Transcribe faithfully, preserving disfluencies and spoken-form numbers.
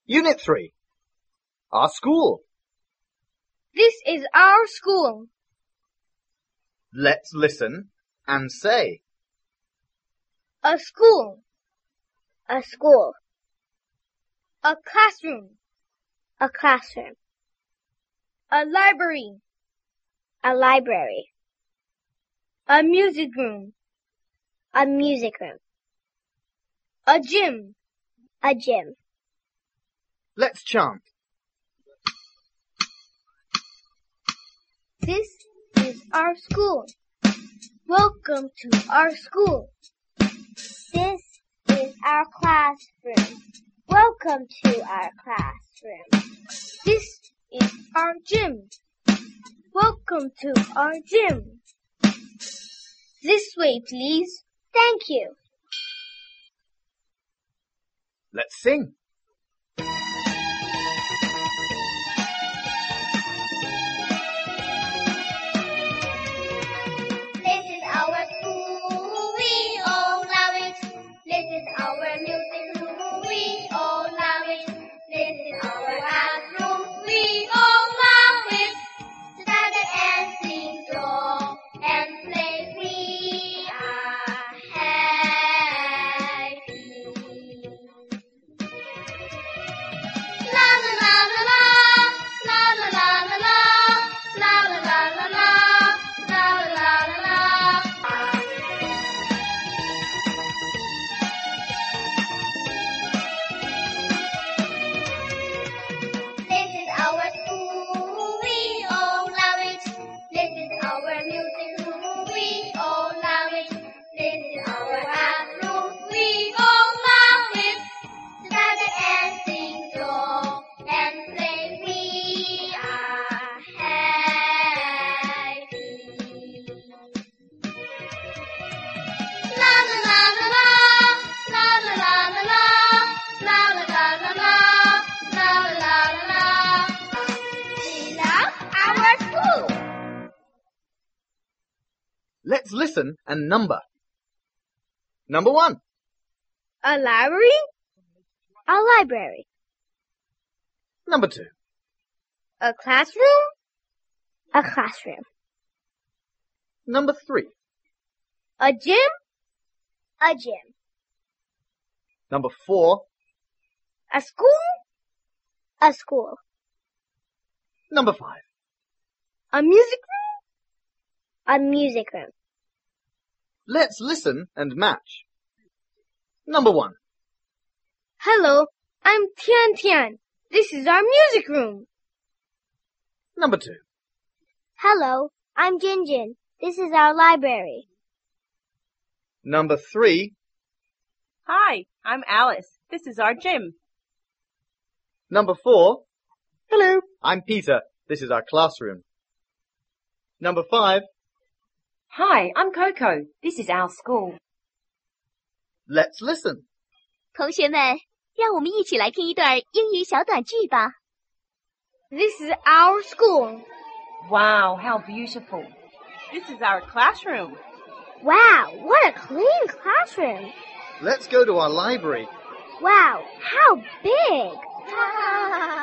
Unit three. Our school. This is our school. Let's listen and say. A school. A school. A classroom. A classroom. A library. A library. A music room. A music room. A gym. A gym. Let's chant. This is our school. Welcome to our school. This is our classroom. Welcome to our classroom. This is our gym. Welcome to our gym. This way, please. Thank you. Let's sing. This is our school, we all love it. This is our music room, we all love it. This is our classroom, we all love it. Study and sing song and play, we are happy. La la la la la, la la la la la, la la la la la, la la la la la. This is our school, we all love it. This is our music room, we all love it. This is our classroom, we all love it. Study and sing song and play, we are happy. La la la la la, la la la la la, la la la la la, la la la la la. We love our school. Let's listen and number. Number one. A library. A library. Number two. A classroom. A classroom. Number three. A gym. A gym. Number four. A school. A school. Number five. A music room. A music room. Let's listen and match. Number one. Hello, I'm Tian Tian. This is our music room. Number two. Hello, I'm Jin Jin. This is our library. Number three. Hi, I'm Alice. This is our gym. Number four. Hello, I'm Peter. This is our classroom. Number five. Hi, I'm Coco. This is our school. Let's listen. 同学们，让我们一起来听一段英语小短句吧。 This is our school. Wow, how beautiful. This is our classroom. Wow, what a clean classroom. Let's go to our library. Wow, how big.